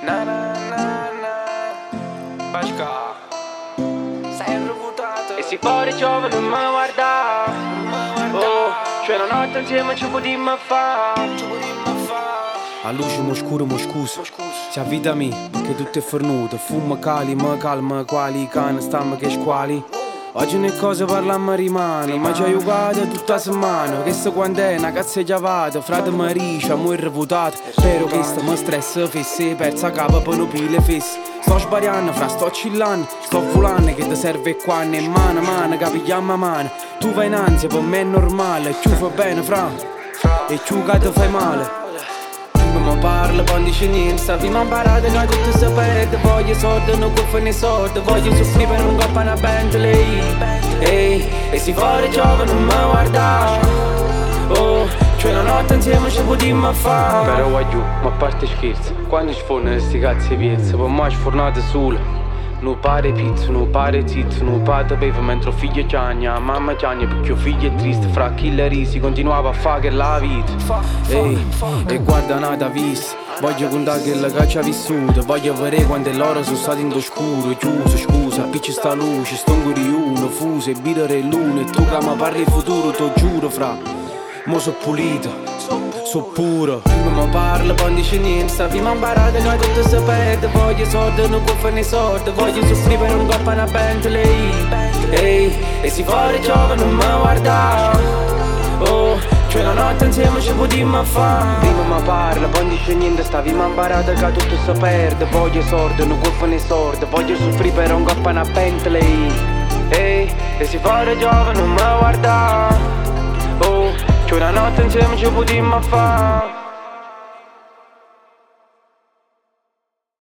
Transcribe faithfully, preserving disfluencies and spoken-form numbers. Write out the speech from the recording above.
Na na na na Basca sei reputato e si fuori giove non mi guarda. Oh, c'è una notte insieme ci potremmo fare. A luce mo scuro mo scusa, c'è vita mia che tutto è fornuto. Fumo cali, ma calma, quali cane stamma che squali. Oggi ne cose parlammo rimane, ma ci ha giocato tutta la settimana. Che se quando è una cazzo chiavata, frate Maricia, mo' è reputato. Spero che sta mi stress fesse, persa capa per non pile fesse. Sto sbariando, fra sto chillando, sto volando che ti serve qua e mano mano, capigliamo a mano. Tu vai in ansia, per me è normale, tu fai bene fra, e tu che ti fai male. Ma parla, poi dice niente, sta prima imparata che tutto si perde. Voglio soldi, non può fare soldi, voglio soffrire per un coppa una Bentley. Ehi, e si fuori giovane non mi guarda. Oh, c'è una notte insieme ci potremmo fare. Però vai giù, ma a parte scherzi, quando ci fanno questi cazzi piezze, per me sfornate solo. Non pare pizzo, non pare zitto, non pare bevo mentre figlio ciagna, mamma ciagna perché il figlio è triste. Fra chi le risi continuava a fare che la vita. Ehi, e guarda nata vista, voglio contare che la caccia ha vissuto. Voglio vedere quante loro sono stati in oscuro, chiuso, scusa, picci sta luce, sto di uno, fuso e birre l'uno. E tu che mi parli il futuro, te giuro fra. Mo so pulito, so puro. Prima mi parla, poi dice niente, sta prima imparata che tutto si perde. Voglio soldi, non può fare soldi, voglio soffrire per un coppa una Bentley. Ehi, e si fuori giovane non mi guarda. Oh, c'è una notte insieme ci potremmo fare. Prima mi parla, poi dice niente, sta prima imparata che tutto si perde. Voglio soldi, non può fare soldi, voglio soffrire per un coppa una Bentley. Ehi, e si fuori giovane non mi guarda. Oh, c'è una notte insieme ci potremmo fare.